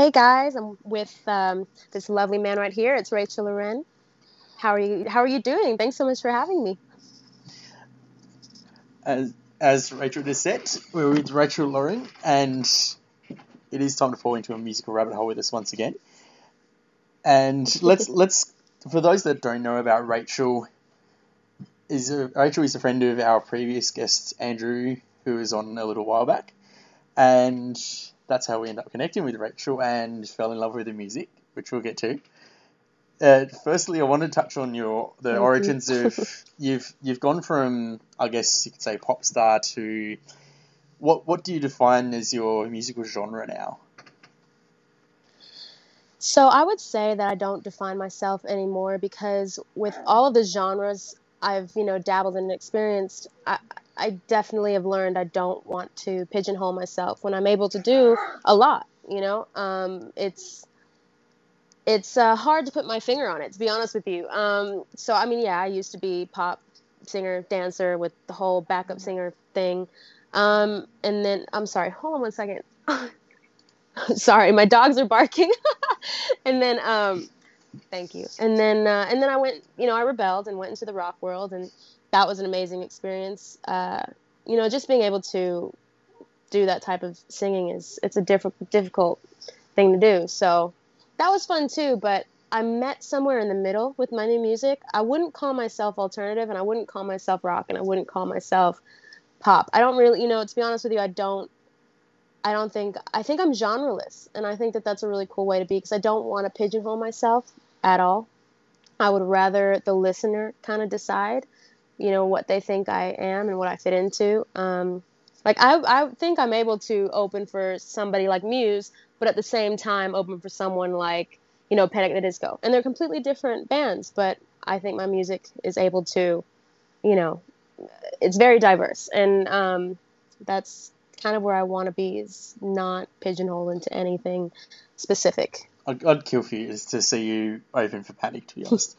Hey guys, I'm with this lovely man right here. It's Rachel Loren. How are you doing? Thanks so much for having me. As Rachel just said, we're with Rachel Loring, and it is time to fall into a musical rabbit hole with us once again. And let's for those that don't know about Rachel, Rachel is a friend of our previous guest Andrew, who was on a little while back, and that's how we ended up connecting with Rachel and fell in love with the music, which we'll get to. Firstly, I want to touch on the Thank you. origins of you've gone from, I guess you could say, pop star to what do you define as your musical genre now? So I would say that I don't define myself anymore because with all of the genres I've, dabbled and experienced, I definitely have learned I don't want to pigeonhole myself when I'm able to do a lot, it's hard to put my finger on it, to be honest with you. So I mean, yeah, I used to be pop singer, dancer with the whole backup singer thing. And then I'm sorry, hold on one second. Sorry, my dogs are barking. And then thank you. And then I went, I rebelled and went into the rock world, and that was an amazing experience. Just being able to do that type of singing it's a difficult thing to do. So that was fun too, but I met somewhere in the middle with my new music. I wouldn't call myself alternative, and I wouldn't call myself rock, and I wouldn't call myself pop. I don't really, to be honest with you, I think I'm genreless, and I think that that's a really cool way to be because I don't want to pigeonhole myself at all. I would rather the listener kind of decide, what they think I am and what I fit into. Like I think I'm able to open for somebody like Muse, but at the same time open for someone like, Panic! At the Disco. And they're completely different bands, but I think my music is able to, you know, it's very diverse. And that's kind of where I want to be, is not pigeonholed into anything specific. I'd kill for you to see you open for Panic, to be honest.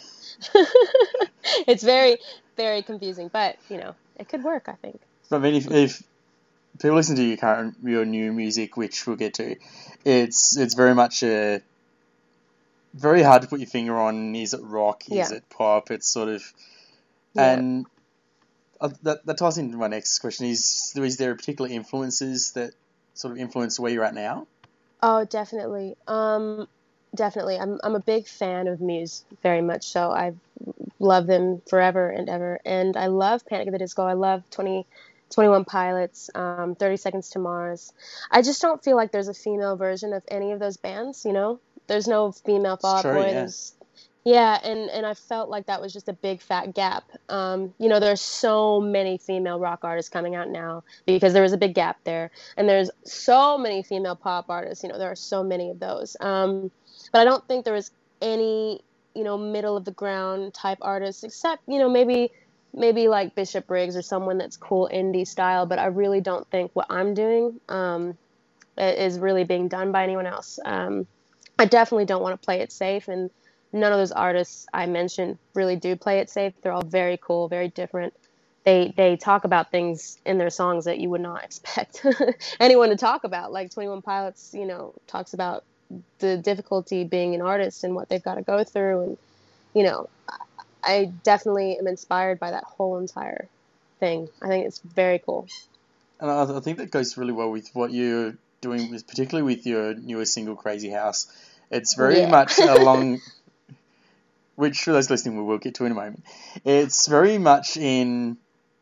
It's very, very confusing, but, it could work, I think. But I mean, if people listen to your new music, which we'll get to, it's very much very hard to put your finger on. Is it rock? Yeah. Is it pop? It's sort of, Yeah. and that ties into my next question. Is there particular influences that sort of influence where you're at now? Oh, definitely. Definitely. I'm a big fan of Muse, very much so. I've loved them forever and ever. And I love Panic! At the Disco. I love 21 Pilots, 30 Seconds to Mars. I just don't feel like there's a female version of any of those bands, There's no female It's Fall Out true, Boy. yeah. Yeah, and I felt like that was just a big fat gap. There's so many female rock artists coming out now because there was a big gap there, and there's so many female pop artists. There are so many of those. But I don't think there was any, middle of the ground type artists, except maybe like Bishop Briggs or someone that's cool indie style. But I really don't think what I'm doing is really being done by anyone else. I definitely don't want to play it safe, and none of those artists I mentioned really do play it safe. They're all very cool, very different. They talk about things in their songs that you would not expect anyone to talk about. Like 21 Pilots, talks about the difficulty being an artist and what they've got to go through. And, you know, I definitely am inspired by that whole entire thing. I think it's very cool. And I think that goes really well with what you're doing, particularly with your newest single, Crazy House. It's very Yeah. much along, which for those listening we will get to in a moment. It's very much in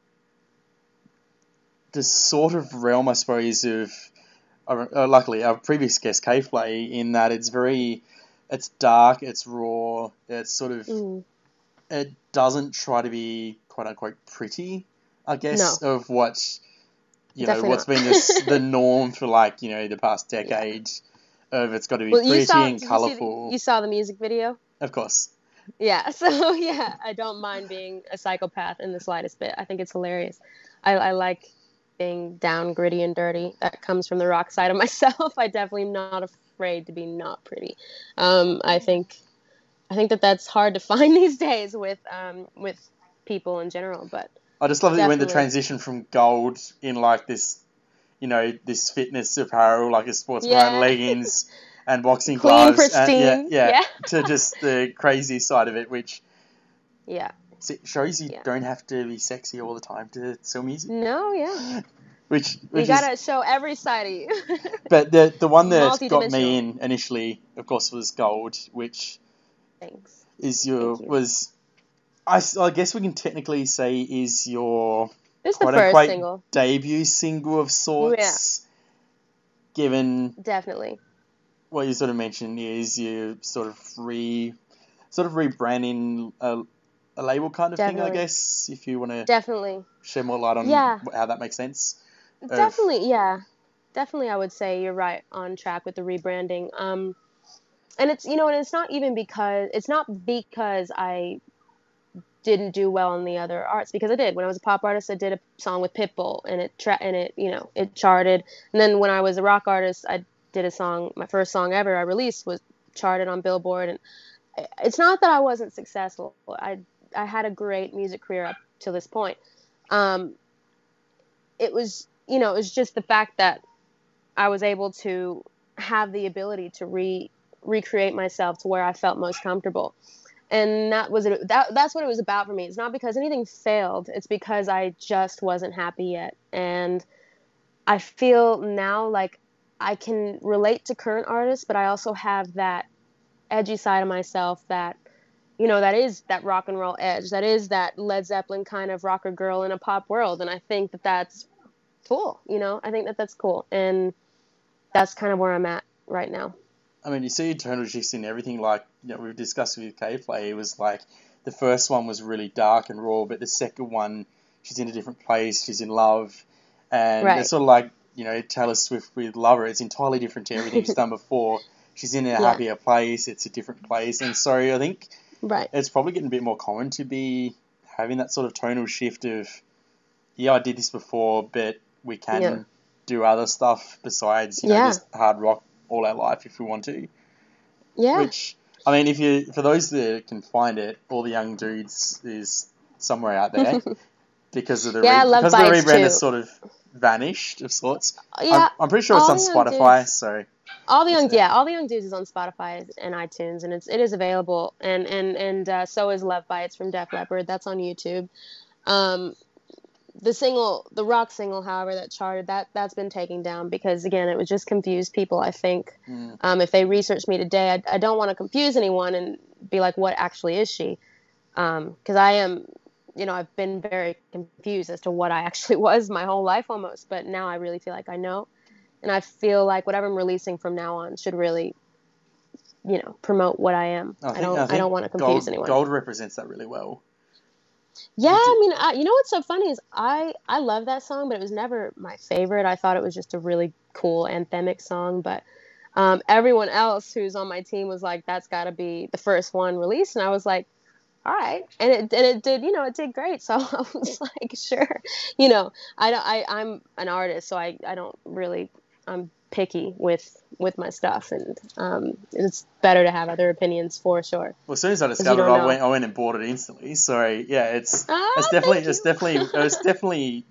the sort of realm, I suppose, of luckily our previous guest, Cave Play, in that it's dark, it's raw, it's sort of, it doesn't try to be quote unquote pretty, I guess, No. of what, Definitely what's not. been the norm for the past decade of it's got to be Well, pretty and did colourful. you saw the music video? Of course. Yeah, so yeah, I don't mind being a psychopath in the slightest bit. I think it's hilarious. I like being down, gritty, and dirty. That comes from the rock side of myself. I definitely am not afraid to be not pretty. I think that that's hard to find these days with people in general. But I just love that you went the definitely, transition from gold in like this, this fitness apparel, like a sports bra and yeah, leggings, and boxing Clean, gloves, and pristine. Yeah. to just the crazy side of it, which Yeah. shows you Yeah. don't have to be sexy all the time to sell music. No, yeah. Which You is, gotta show every side of you. but the one that got me Multidimensional. in initially, of course, was Gold, which Thanks. is Thank you. was I guess we can technically say is your This is the quote first unquote single. debut single of sorts. Given Definitely. what you sort of mentioned is you sort of rebranding a label kind of thing, I Definitely. guess, if you want to Definitely. shed more light on Yeah. how that makes sense. Definitely, yeah. Definitely, I would say you're right on track with the rebranding. And it's, and it's not because I didn't do well in the other arts, because I did. When I was a pop artist, I did a song with Pitbull, and it charted. And then when I was a rock artist, I did a song. My first song ever I released was charted on Billboard, and it's not that I wasn't successful. I had a great music career up to this point. It was just the fact that I was able to have the ability to recreate myself to where I felt most comfortable. And that's what it was about for me. It's not because anything failed. It's because I just wasn't happy yet. And I feel now like I can relate to current artists, but I also have that edgy side of myself that, that is that rock and roll edge. That is that Led Zeppelin kind of rocker girl in a pop world. And I think that that's cool. I think that that's cool. And that's kind of where I'm at right now. I mean, you see tonal shifts in everything. Like we've discussed with K-Play, it was like the first one was really dark and raw, but the second one, she's in a different place. She's in love, and Right. it's sort of like Taylor Swift with Lover. It's entirely different to everything she's done before. She's in a happier place. It's a different place, and so I think it's probably getting a bit more common to be having that sort of tonal shift of, I did this before, but we can do other stuff besides just hard rock all our life if we want to. Yeah. Which, I mean, for those that can find it, All the Young Dudes is somewhere out there because of the because the rebrand has sort of vanished of sorts. Yeah. I'm pretty sure it's on Spotify. So All the Young Dudes is on Spotify and iTunes, and it is available. And so is Love Bites from Def Leppard. That's on YouTube. The rock single, however, that charted, that's been taken down because, again, it was just confused people, I think. If they research me today, I don't want to confuse anyone and be like, what actually is she? Because I am, I've been very confused as to what I actually was my whole life almost, but now I really feel like I know. And I feel like whatever I'm releasing from now on should really, promote what I am. I don't want to confuse anyone. Gold represents that really well. Yeah, I mean, what's so funny is I love that song, but it was never my favorite. I thought it was just a really cool anthemic song, but everyone else who's on my team was like, that's got to be the first one released, and I was like, all right, and it did, it did great. So I was like, sure, I'm an artist, so I don't really, I'm picky with my stuff, and it's better to have other opinions for sure. Well, as soon as I discovered it, I went and bought it instantly. So yeah, it's definitely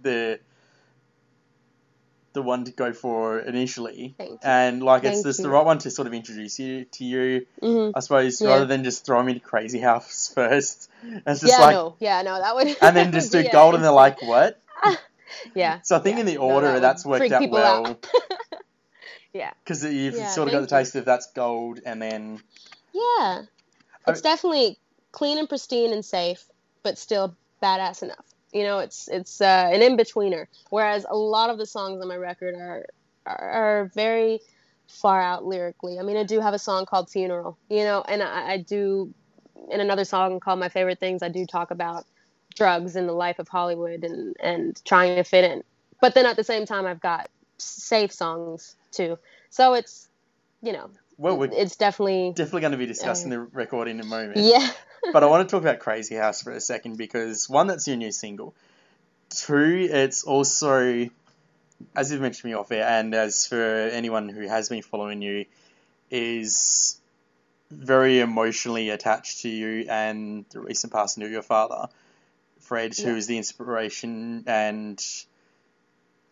the one to go for initially, and it's just the right one to sort of introduce you to you, I suppose, rather than just throw me to Crazy House first. It's just that would, and then just do Gold, and they're like, what? Yeah. So I think in the order that's worked out well. Out. Yeah. Because you've sort of got the taste of that's Gold, and then... Yeah. It's definitely clean and pristine and safe, but still badass enough. It's an in-betweener. Whereas a lot of the songs on my record are very far out lyrically. I mean, I do have a song called Funeral, and I do, in another song called My Favorite Things, I do talk about drugs and the life of Hollywood and trying to fit in. But then at the same time, I've got safe songs too. So it's, it's definitely going to be discussing the record in a moment. Yeah. But I want to talk about Crazy House for a second because, one, that's your new single. Two, it's also, as you've mentioned me off air, and as for anyone who has been following you, is very emotionally attached to you and the recent passing of your father, Fred, who is the inspiration and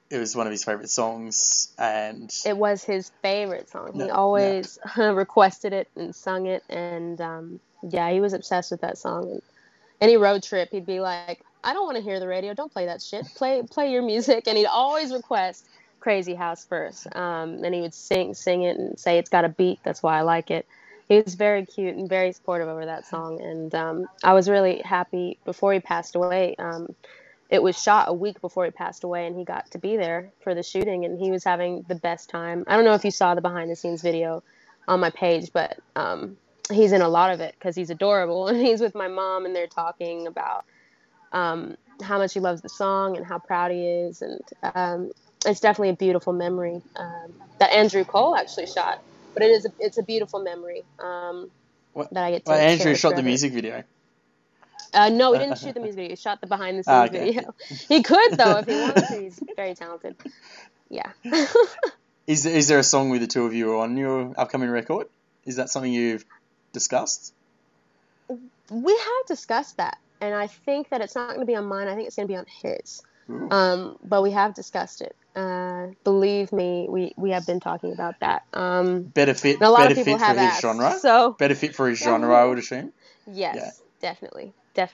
it was one of his favorite songs, and It was his favorite song. He no, always requested it and sung it, and yeah, he was obsessed with that song. And any road trip, he'd be like, "I don't want to hear the radio. Don't play that shit. Play your music." And he'd always request Crazy House first. And he would sing it and say it's got a beat. That's why I like it. He was very cute and very supportive over that song. And I was really happy before he passed away. It was shot a week before he passed away, and he got to be there for the shooting, and he was having the best time. I don't know if you saw the behind the scenes video on my page, but he's in a lot of it because he's adorable, and he's with my mom, and they're talking about how much he loves the song and how proud he is, and it's definitely a beautiful memory that Andrew Cole actually shot. But it's a beautiful memory that I get to Andrew cherish shot forever. the music video. No, he didn't shoot the music video. He shot the behind the scenes video. He could, though, if he wanted to. He's very talented. Yeah. Is there a song with the two of you on your upcoming record? Is that something you've discussed? We have discussed that, and I think that it's not going to be on mine. I think it's going to be on his. But we have discussed it. Believe me, we have been talking about that. Better fit a lot for of people have his asked, genre? So better fit for his genre, I would assume? Yes, yeah. Definitely.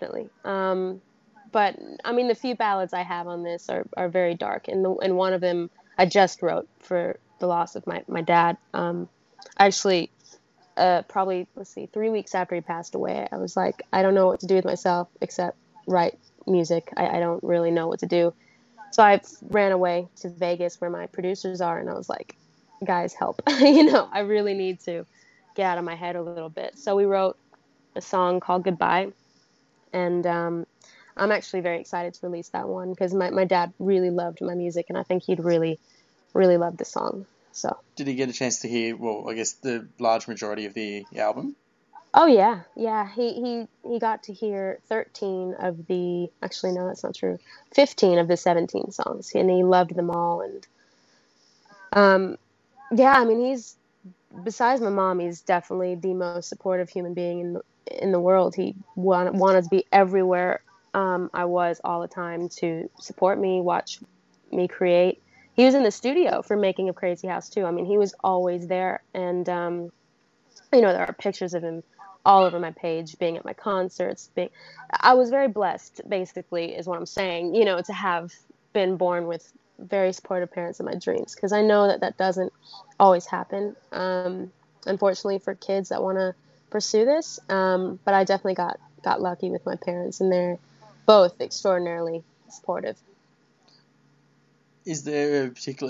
But, I mean, the few ballads I have on this are very dark, and one of them I just wrote for the loss of my dad. Actually, probably, 3 weeks after he passed away, I was like, I don't know what to do with myself except write music. I don't really know what to do. So I ran away to Vegas where my producers are, and I was like, guys, help. I really need to get out of my head a little bit. So we wrote a song called Goodbye, and I'm actually very excited to release that one because my dad really loved my music, and I think he'd really, really love the song. So. Did he get a chance to hear, well, I guess the large majority of the album? Oh, yeah. He got to hear 13 of the, actually, no, that's not true, 15 of the 17 songs, and he loved them all. And yeah, I mean, besides my mom, he's definitely the most supportive human being in the world. He wanted to be everywhere I was all the time to support me, watch me create. He was in the studio for making of Crazy House too. I mean, he was always there, and there are pictures of him all over my page, being at my concerts. I was very blessed, basically, is what I'm saying. To have been born with very supportive parents in my dreams, because I know that doesn't always happen. Unfortunately, for kids that want to pursue this, but I definitely got lucky with my parents, and they're both extraordinarily supportive. Is there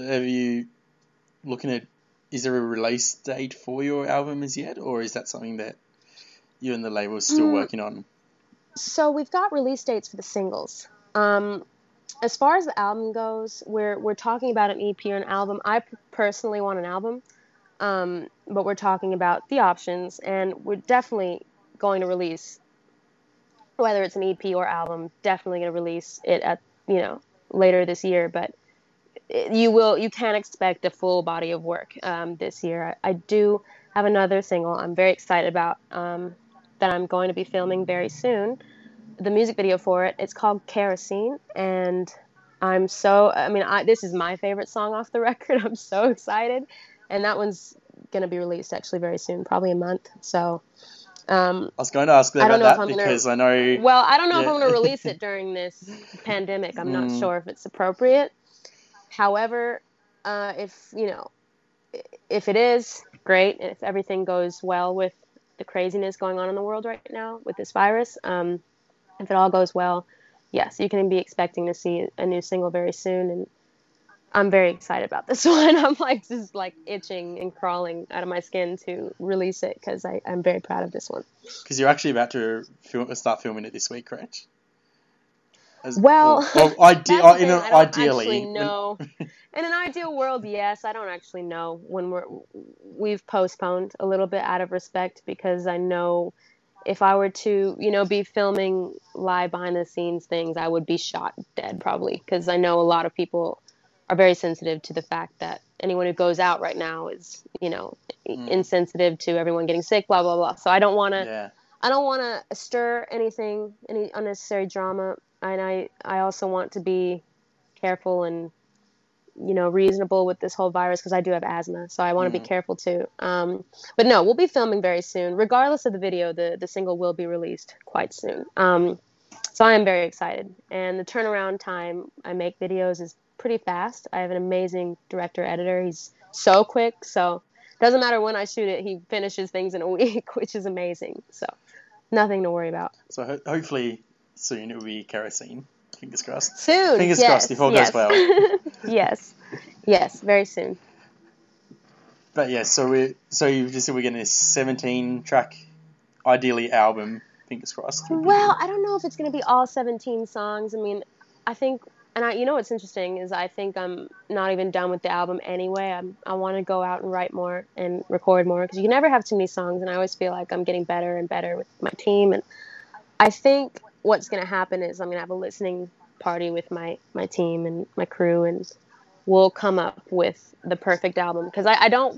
is there a release date for your album as yet, or is that something that you and the label are still working on? So we've got release dates for the singles. As far as the album goes, we're talking about an EP or an album. I personally want an album, but we're talking about the options, and we're definitely going to release, whether it's an EP or album, definitely going to release it at later this year. But you can expect a full body of work this year. I do have another single I'm very excited about that I'm going to be filming very soon. The music video for it, it's called Kerosene, and this is my favorite song off the record. I'm so excited, and that one's going to be released actually very soon, probably a month. So I was going to ask about that because I know... Well, I don't know if I'm going to release it during this pandemic. I'm not sure if it's appropriate. However, if it is, great. If everything goes well with the craziness going on in the world right now with this virus, if it all goes well, yes, you can be expecting to see a new single very soon. And I'm very excited about this one. I'm just itching and crawling out of my skin to release it because I'm very proud of this one. Because you're actually about to start filming it this week, correct? Ideally. Ideally, no. In an ideal world, yes. I don't actually know when we've postponed a little bit out of respect, because I know if I were to, be filming live behind the scenes things, I would be shot dead probably, because I know a lot of people are very sensitive to the fact that anyone who goes out right now is, insensitive to everyone getting sick, blah, blah, blah. So I don't want to. Yeah. I don't want to stir any unnecessary drama, and I also want to be careful and reasonable with this whole virus because I do have asthma, so I want to be Mm. careful too. But no, we'll be filming very soon. Regardless of the video, the single will be released quite soon. So I am very excited. And the turnaround time I make videos is pretty fast. I have an amazing director editor. He's so quick, so it doesn't matter when I shoot it, he finishes things in a week, which is amazing. So nothing to worry about. So hopefully soon it will be Kerosene. Fingers crossed. Soon. Fingers yes, crossed if all yes. goes well. Yes, very soon. But yeah, so you just said we're getting a 17-track, ideally album. Fingers crossed. Well, I don't know if it's going to be all 17 songs. I mean, I think, what's interesting is I think I'm not even done with the album anyway. I want to go out and write more and record more because you can never have too many songs, and I always feel like I'm getting better and better with my team. And I think what's going to happen is I'm going to have a listening party with my team and my crew, and we'll come up with the perfect album because I don't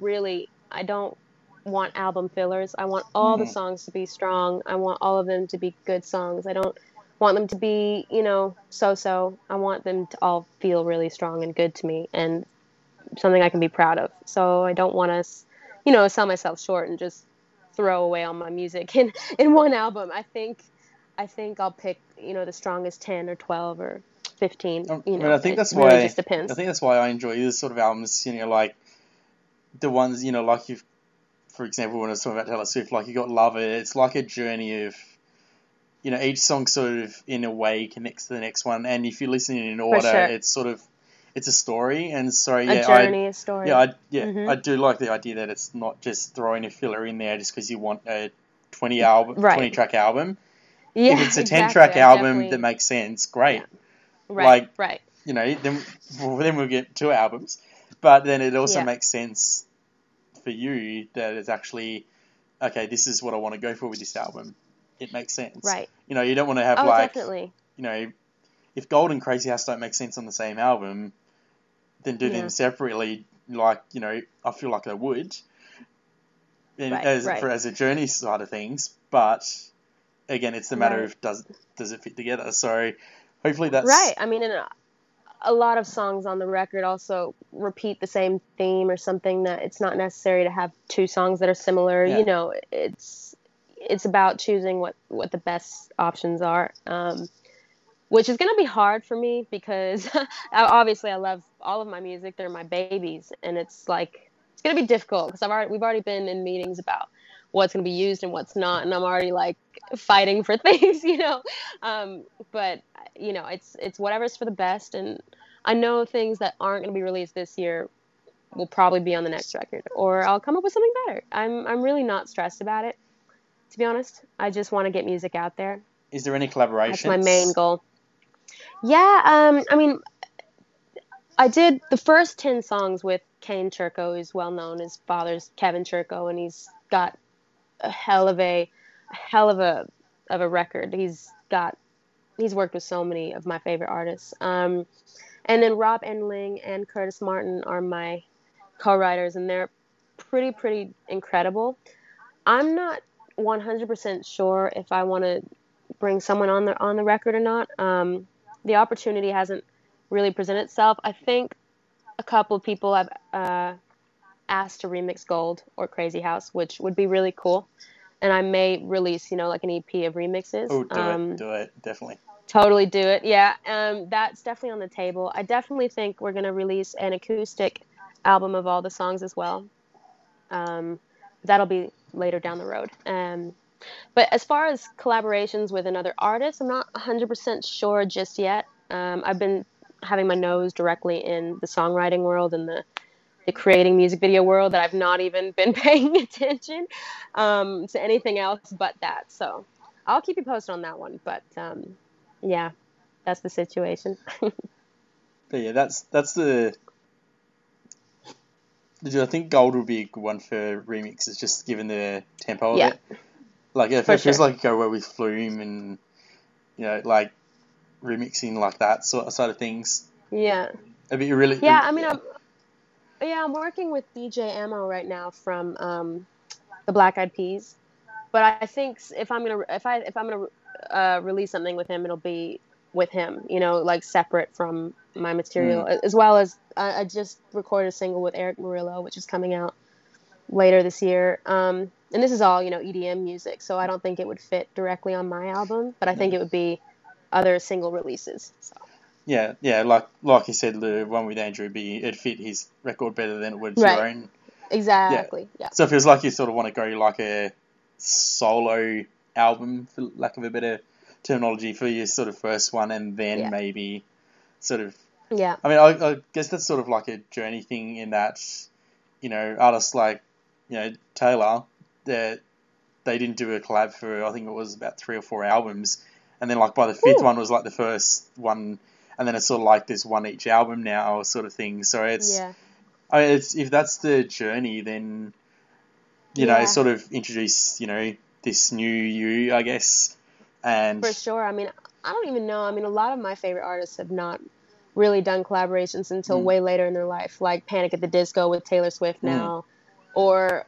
want album fillers. I want all the songs to be strong. I want all of them to be good songs. I don't want them to be, so-so. I want them to all feel really strong and good to me and something I can be proud of. So I don't want to, sell myself short and just throw away all my music in one album. I think I'll pick, the strongest 10 or 12 or 15. I think that's really why just depends. I think that's why I enjoy this sort of albums. Like the ones like you've. For example, when I was talking about Taylor Swift, like you got Love It, it's like a journey of, each song sort of in a way connects to the next one, and if you're listening in order, sure. it's sort of, it's a story, and so a journey, a story. Yeah, I do like the idea that it's not just throwing a filler in there just because you want a 20-track album. Yeah, if it's a 10-track album that makes sense, great. Yeah. Right. Then we'll get 2 albums, but then it also makes sense for you that it's actually, okay, this is what I want to go for with this album. It makes sense. Right. You don't want to have definitely. If Gold and Crazy House don't make sense on the same album, then do them separately, I feel like they would. As a journey side of things, but again, it's the matter of does it fit together. So hopefully that's... Right. I mean, a lot of songs on the record also repeat the same theme or something that it's not necessary to have 2 songs that are similar. Yeah. It's about choosing what the best options are, which is going to be hard for me because obviously I love all of my music. They're my babies, and it's going to be difficult because we've already been in meetings about what's going to be used and what's not, and I'm already fighting for things, but it's whatever's for the best. And I know things that aren't going to be released this year will probably be on the next record, or I'll come up with something better. I'm really not stressed about it, to be honest. I just want to get music out there. Is there any collaborations? That's my main goal. Yeah, I mean, I did the first 10 songs with Kane Churko, who's well known. His father's Kevin Churko, and he's got a hell of a record. He's worked with so many of my favorite artists. And then Rob Enling and Curtis Martin are my co-writers, and they're pretty incredible. I'm not 100% sure if I want to bring someone on the record or not. The opportunity hasn't really presented itself. I think a couple of people have asked to remix Gold or Crazy House, which would be really cool. And I may release, an EP of remixes. Oh, do it, definitely. Totally do it, yeah. That's definitely on the table. I definitely think we're going to release an acoustic album of all the songs as well. That'll be later down the road. But as far as collaborations with another artist, I'm not 100% sure just yet. I've been having my nose directly in the songwriting world and the creating music video world that I've not even been paying attention to anything else but that. So I'll keep you posted on that one. But yeah, that's the situation. But yeah, that's the... I think Gold would be a good one for remixes, just given the tempo of it. If it feels like go well with Flume and, remixing like that sort of things. Yeah. It'd be really... Yeah, I mean, I'm working with DJ Ammo right now from the Black Eyed Peas, but I think if I'm gonna release something with him, it'll be with him, separate from my material, as well as I just recorded a single with Eric Murillo, which is coming out later this year. And this is all, EDM music, so I don't think it would fit directly on my album, but I think it would be other single releases. So. Yeah, like you said, the one with Andrew B, it fit his record better than it would your own. Exactly. Yeah. So it feels like you sort of want to go like a solo album, for lack of a better terminology, for your sort of first one, and then maybe sort of. Yeah. I mean, I guess that's sort of like a journey thing in that, artists like, Taylor, that they didn't do a collab for, I think it was about 3 or 4 albums, and then like by the 5th one was like the first one, and then it's sort of like this one each album now sort of thing. So it's, I mean, if that's the journey, then sort of introduce this new you, I guess. And for sure. I mean, I don't even know. I mean, a lot of my favorite artists have not really done collaborations until way later in their life, like Panic at the Disco with Taylor Swift now, or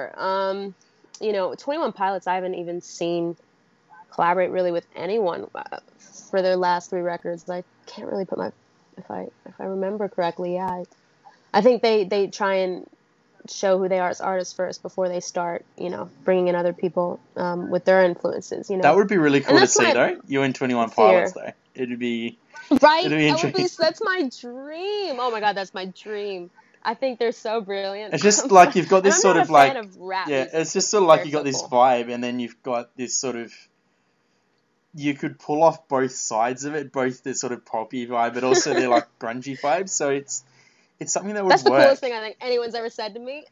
21 Pilots. I haven't even seen collaborate really with anyone for their last 3 records. I can't really put if I remember correctly. Yeah, I think they try and show who they are as artists first before they start, bringing in other people with their influences. That would be really cool to see, though. You and 21 Pilots, though. It'd be right. It'd be interesting. That's my dream. Oh my god, that's my dream. I think they're so brilliant. It's just like you've got this sort of like, of rap it's just sort of like you got this vibe, and then you've got this sort of. You could pull off both sides of it, both the sort of poppy vibe, but also they're like grungy vibes. So it's something that would work. That's the coolest thing I think anyone's ever said to me.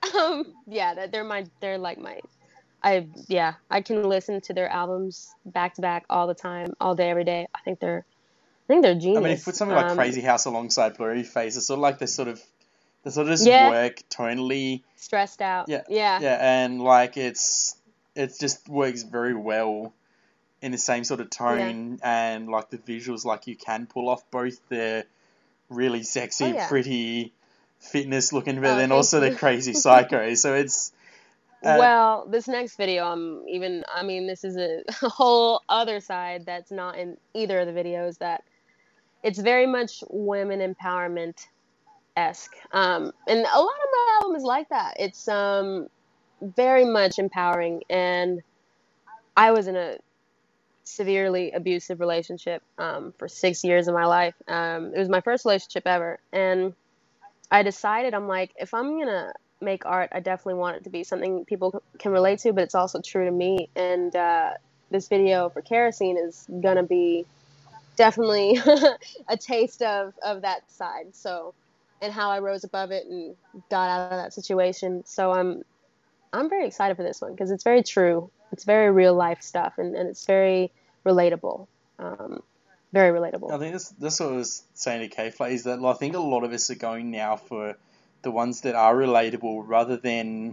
I can listen to their albums back to back all the time, all day, every day. I think they're genius. I mean, if you put something like Crazy House alongside Blurryface, it's sort of like they sort of just work tonally. Stressed out. Yeah, and like it just works very well in the same sort of tone, and like the visuals, like you can pull off both the really sexy, pretty fitness looking, but then also the crazy psycho. So it's. Well, this next video, this is a whole other side that's not in either of the videos. That it's very much women empowerment-esque, and a lot of my album is like that. It's very much empowering, and I was in a severely abusive relationship for 6 years of my life. It was my first relationship ever, and I decided, I'm like, if I'm gonna make art, I definitely want it to be something people can relate to, but it's also true to me. And this video for Kerosene is gonna be definitely a taste of that side. So, and how I rose above it and got out of that situation. So I'm very excited for this one because it's very true. It's very real life stuff, and it's very relatable. Very relatable. I think that's what I was saying to K-Fly, is that I think a lot of us are going now for the ones that are relatable rather than,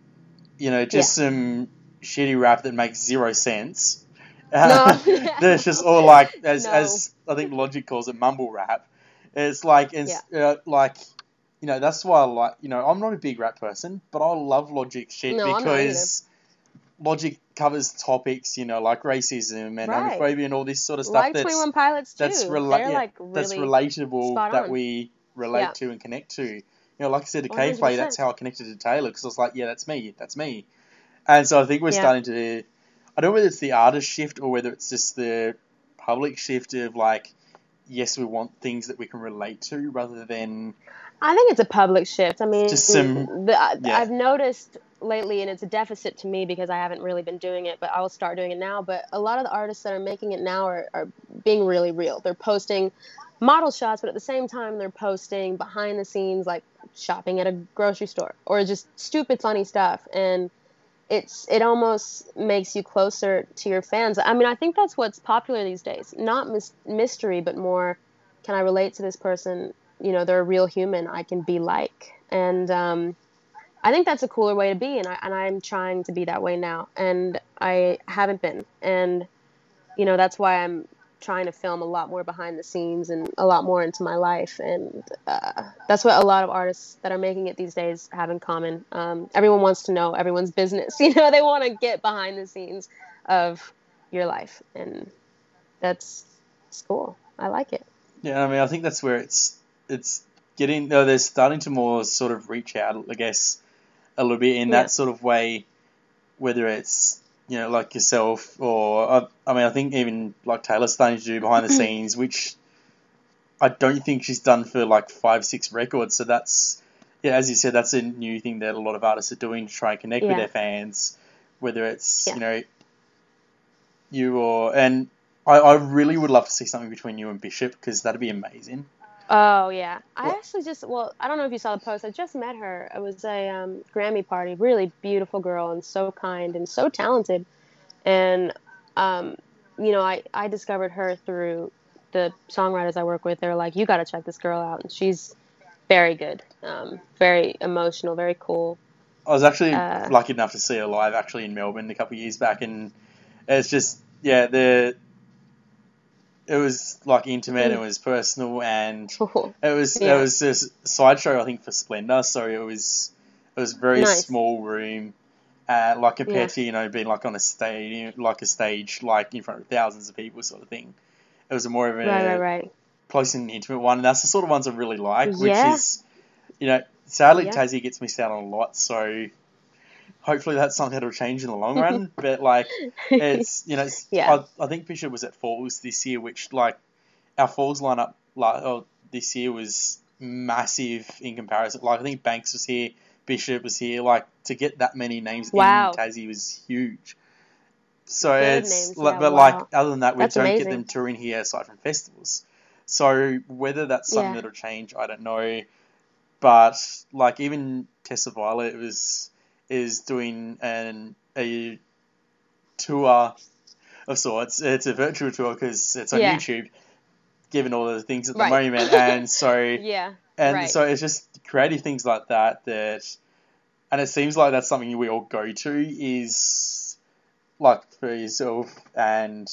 some shitty rap that makes 0 sense. No. There's just all like, as I think Logic calls it, mumble rap. It's like, that's why I like, I'm not a big rap person, but I love Logic shit because Logic covers topics, like racism and homophobia and all this sort of stuff. Like 21 Pilots too. That's really that's relatable, that we relate to and connect to. Like I said to K-Play, that's how I connected to Taylor, because I was like, that's me. And so I think we're starting to, I don't know whether it's the artist shift or whether it's just the public shift of like, yes, we want things that we can relate to rather than... I think it's a public shift. I mean, just I've noticed lately, and it's a deficit to me because I haven't really been doing it, but I will start doing it now. But a lot of the artists that are making it now are being really real. They're posting model shots, but at the same time, they're posting behind the scenes, like shopping at a grocery store or just stupid, funny stuff. And it almost makes you closer to your fans. I mean, I think that's what's popular these days. Not mystery, but more, can I relate to this person? They're a real human I can be like. And I think that's a cooler way to be, and I'm trying to be that way now. And I haven't been. And, that's why I'm trying to film a lot more behind the scenes and a lot more into my life. And that's what a lot of artists that are making it these days have in common. Everyone wants to know everyone's business. They want to get behind the scenes of your life. And that's cool. I like it. Yeah, I mean, I think that's where it's getting. They're starting to more sort of reach out, I guess, a little bit in Yeah. that sort of way. Whether it's like yourself or I mean, I think even like Taylor's starting to do behind the scenes, which I don't think she's done for like 5-6 records. So that's as you said, that's a new thing that a lot of artists are doing to try and connect with Yeah. their fans. Whether it's Yeah. you or and I really would love to see something between you and Bishop because that'd be amazing. Oh yeah, I What? actually I don't know if you saw the post. I just met her. It was a Grammy party. Really beautiful girl and so kind and so talented. And um, I discovered her through the songwriters I work with. They're like, you got to check this girl out, and she's very good, very emotional, very cool. I was actually Uh, lucky enough to see her live actually in Melbourne a couple of years back, and it's just it was like intimate, it was personal, and cool. it Yeah, was this sideshow I think for Splendor, so it was a very nice. small room, like Yeah, compared to being like on a stage like in front of thousands of people sort of thing. It was more of right, right, a right. close and intimate one, and that's the sort of ones I really like, which Yeah, is sadly yeah. Tassie gets missed out on a lot, so hopefully that's something that'll change in the long run. But like, Yeah. I think Bishop was at Falls this year, which like our Falls lineup this year was massive in comparison. Like I think Banks was here, Bishop was here. Like to get that many names in Wow. Tassie was huge. So Big it's names. Yeah. but like Wow. other than that, we That's don't get them amazing. touring here aside from festivals. So whether that's something Yeah. that'll change, I don't know. But like even Tessa Violet is doing a tour of sorts. It's a virtual tour because it's on Yeah. YouTube, given all the things at the Right. moment, and so Yeah. Right. it's just creative things like that, and it seems like that's something we all go to is like for yourself and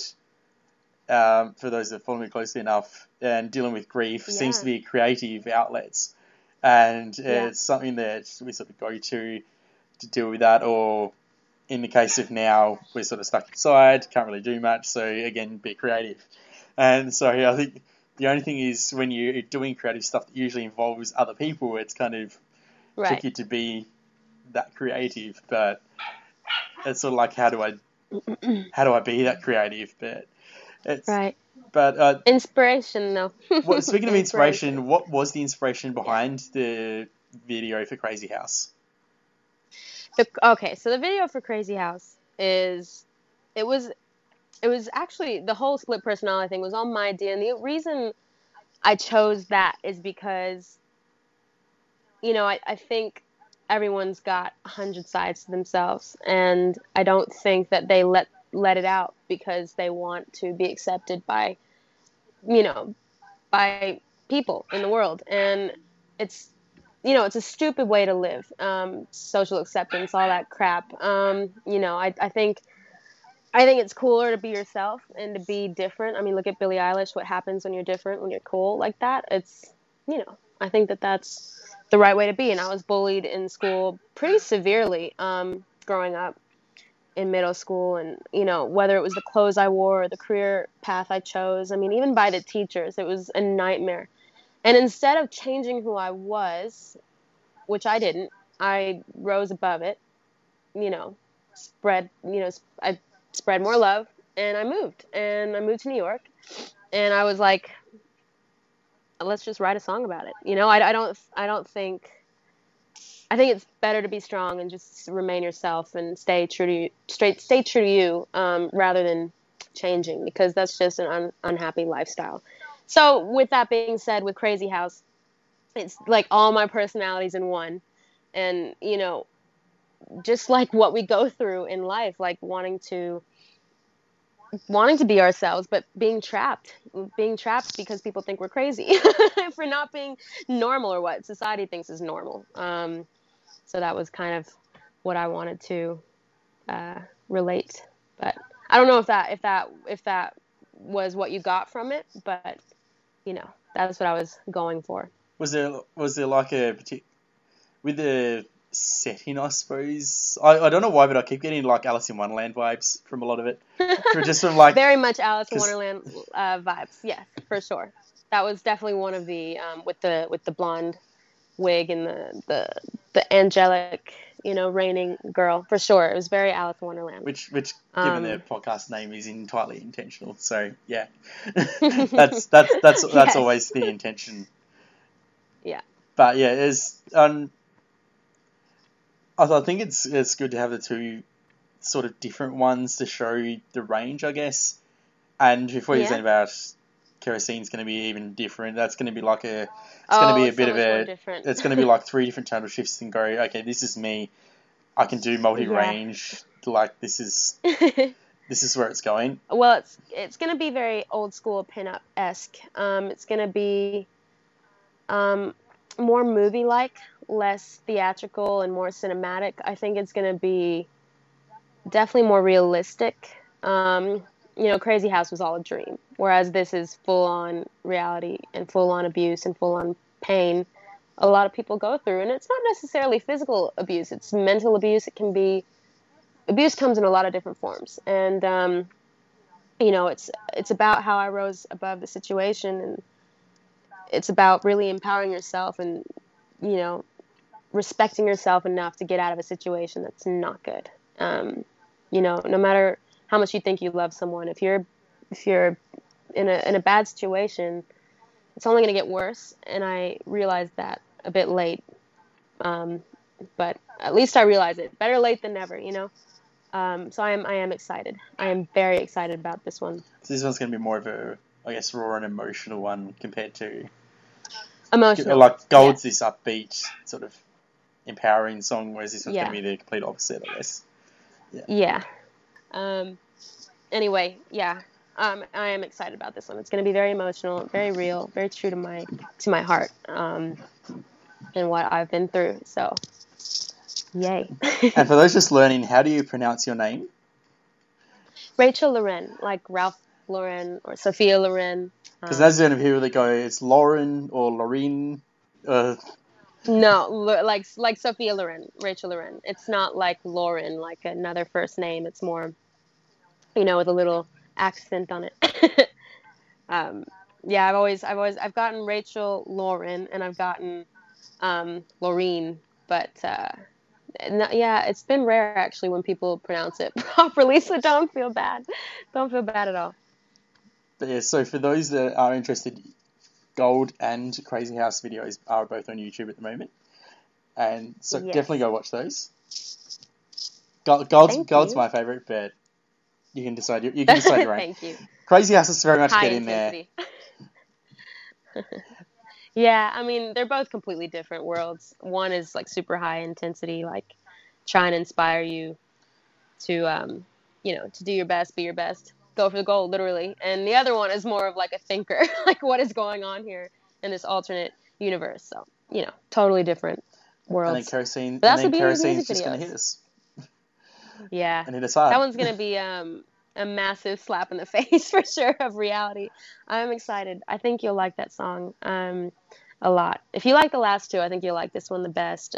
for those that follow me closely enough and dealing with grief seems to Yeah. be creative outlets, and Yeah. it's something that we sort of go to deal with that, or in the case of now, we're sort of stuck inside, can't really do much, so again, be creative. And so I think the only thing is when you're doing creative stuff that usually involves other people, it's kind of Right. tricky to be that creative, but it's sort of like how do I be that creative? But it's Right. but Inspiration, though. speaking of Inspiration. inspiration, what was the inspiration Yeah. behind the video for Crazy House? Okay, so the video for Crazy House it was actually the whole split personality thing was on my idea, and the reason I chose that is because I think everyone's got 100 sides to themselves, and I don't think that they let it out because they want to be accepted by you know by people in the world, and it's it's a stupid way to live. Social acceptance, all that crap. I think it's cooler to be yourself and to be different. I mean, look at Billie Eilish. What happens when you're different, when you're cool like that? I think that that's the right way to be. And I was bullied in school pretty severely growing up in middle school. And, whether it was the clothes I wore or the career path I chose, I mean, even by the teachers, it was a nightmare. And instead of changing who I was, which I didn't, I rose above it, you know, I spread more love, and I moved to New York, and I was like, let's just write a song about it. I think it's better to be strong and just remain yourself and stay true to you, rather than changing, because that's just an unhappy lifestyle. So with that being said, with Crazy House, it's like all my personalities in one, and just like what we go through in life, like wanting to be ourselves, but being trapped because people think we're crazy for not being normal, or what society thinks is normal. So that was kind of what I wanted to relate. But I don't know if that was what you got from it, but that's what I was going for. Was there like a with the setting, I suppose. I don't know why, but I keep getting like Alice in Wonderland vibes from a lot of it. Just from like Very much Alice in because Wonderland vibes, yes, for sure. that was definitely one of the with the blonde wig and the angelic, reigning girl for sure. It was very Alice in Wonderland. Which given the podcast name is entirely intentional. So yeah, that's Yes. always the intention. Yeah. But yeah, I think it's good to have the two sort of different ones to show the range, I guess. And before you're saying about Kerosene's going to be even different, that's going to be like it's going to be a bit so of much a, more different. it's going to be like 3 different channel shifts and go, okay, this is me. I can do multi-range. Like this is where it's going. Well, it's going to be very old school pinup-esque. It's going to be more movie-like, less theatrical and more cinematic. I think it's going to be definitely more realistic. Crazy House was all a dream, whereas this is full-on reality and full-on abuse and full-on pain a lot of people go through. And it's not necessarily physical abuse. It's mental abuse. Abuse comes in a lot of different forms. And, it's about how I rose above the situation, and it's about really empowering yourself and, respecting yourself enough to get out of a situation that's not good. No matter how much you think you love someone, if you're in a bad situation, it's only going to get worse. And I realized that a bit late. But at least I realized it. Better late than never, So I am excited. I am very excited about this one. So this one's going to be more of a, I guess, raw and emotional one compared to emotional. Like Gold's this upbeat sort of empowering song, whereas this one's going to be the complete opposite, I guess. Yeah. Anyway, yeah. I am excited about this one. It's going to be very emotional, very real, very true to my heart, and what I've been through. So, yay. And for those just learning, how do you pronounce your name? Rachel Loren, like Ralph Lauren or Sophia Loren. Because there's going to be people that go, it's Lauren or Lorraine. No, like Sophia Loren, Rachel Loren. It's not like Lauren, like another first name. It's more, with a little accent on it. I've gotten Rachel Lauren, and I've gotten Laureen, but it's been rare actually when people pronounce it properly. So don't feel bad. Don't feel bad at all. But yeah, so for those that are interested, Gold and Crazy House videos are both on YouTube at the moment, and so definitely go watch those. Gold's my favorite, but you can decide. You can decide your own. Thank you. Crazy House is very much high get in intensity. There. Yeah, I mean they're both completely different worlds. One is like super high intensity, like trying to inspire you to to do your best, be your best. Go for the gold, literally. And the other one is more of like a thinker, like what is going on here in this alternate universe. So, totally different worlds. And then Kerosene's just going to hit us. Yeah. And hit us hard. That one's going to be a massive slap in the face for sure of reality. I'm excited. I think you'll like that song a lot. If you like the last two, I think you'll like this one the best.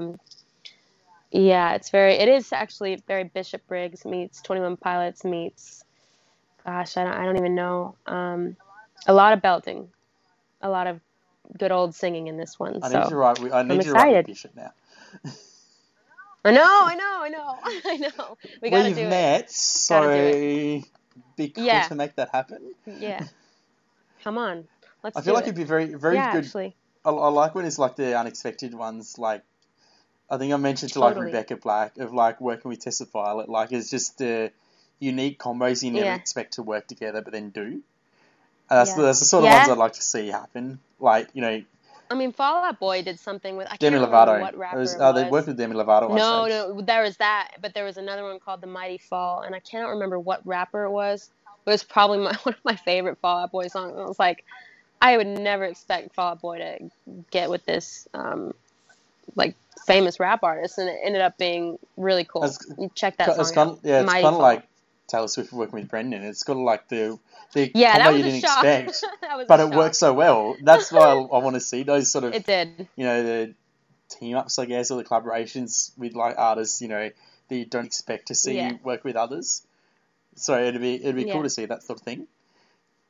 It is actually very Bishop Briggs meets 21 Pilots meets, gosh, I don't even know. A lot of belting, a lot of good old singing in this one. I need you to write with Bishop now. I know. We got to do it. We've met, so be cool to make that happen. Yeah. Come on. Let's do it. I feel like it'd be very, very good. Actually. I like when it's like the unexpected ones, like I think I mentioned to like Rebecca Black of like working with Tessa Violet, like it's just the unique combos you never expect to work together, but then do. And that's the sort of ones I'd like to see happen. Like, I mean, Fall Out Boy did something with Demi Lovato. What rapper it was. They worked with Demi Lovato. No, there was that, but there was another one called The Mighty Fall, and I cannot remember what rapper it was. It was probably one of my favorite Fall Out Boy songs. It was like, I would never expect Fall Out Boy to get with this like famous rap artist, and it ended up being really cool. You check that song out. Yeah, it's kind of like Taylor Swift working with Brendan. It's got like the combo you didn't expect, but it works so well. That's why I want to see those sort of. It did. The team ups, I guess, or the collaborations with like artists, that you don't expect to see work with others. So it'd be cool to see that sort of thing.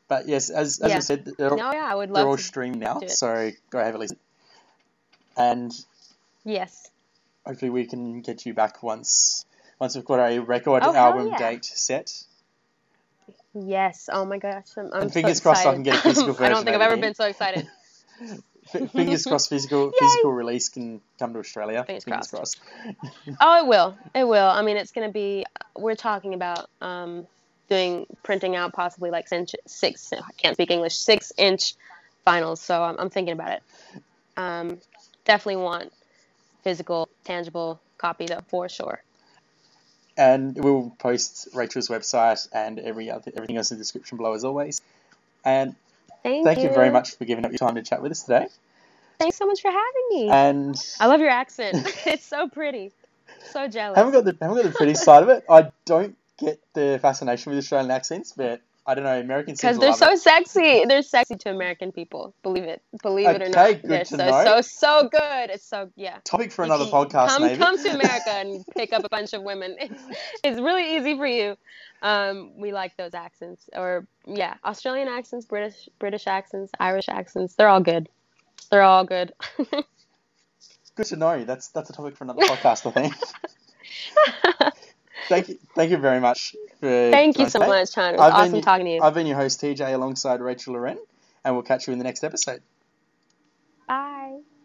But yes, as Yeah. we said, No, yeah, I would they're love all to streamed now, do it. so go have a listen. And Yes. hopefully we can get you back once we've got a record Oh, hell album yeah. date set. Yes. Oh my gosh, I'm And so fingers crossed I excited. can get a physical version I don't think I've over ever here. been so excited. Fingers crossed physical release can come to Australia. Fingers Fingers crossed. crossed. Oh, it will. It will. I mean, it's going to be, we're talking about printing out possibly like I can't speak English, 6-inch vinyls. So I'm thinking about it. Definitely want physical, tangible copy though, for sure. And we'll post Rachel's website and everything else in the description below as always. And thank you very much for giving up your time to chat with us today. Thanks so much for having me. And I love your accent. It's so pretty. So jealous. Haven't got the pretty side of it. I don't get the fascination with Australian accents, but I don't know, Americans seem to Because they're love so sexy. They're sexy to American people. Believe it or not. Okay, good They're to know. so good. It's so, yeah. Topic for another podcast, maybe. Come to America and pick up a bunch of women. It's really easy for you. We like those accents. Or, yeah, Australian accents, British accents, Irish accents. They're all good. They're all good. Good to know. That's a topic for another podcast, I think. Thank you very much. Thank you so much, Chan. It was awesome talking to you. I've been your host, TJ, alongside Rachel Loren, and we'll catch you in the next episode. Bye.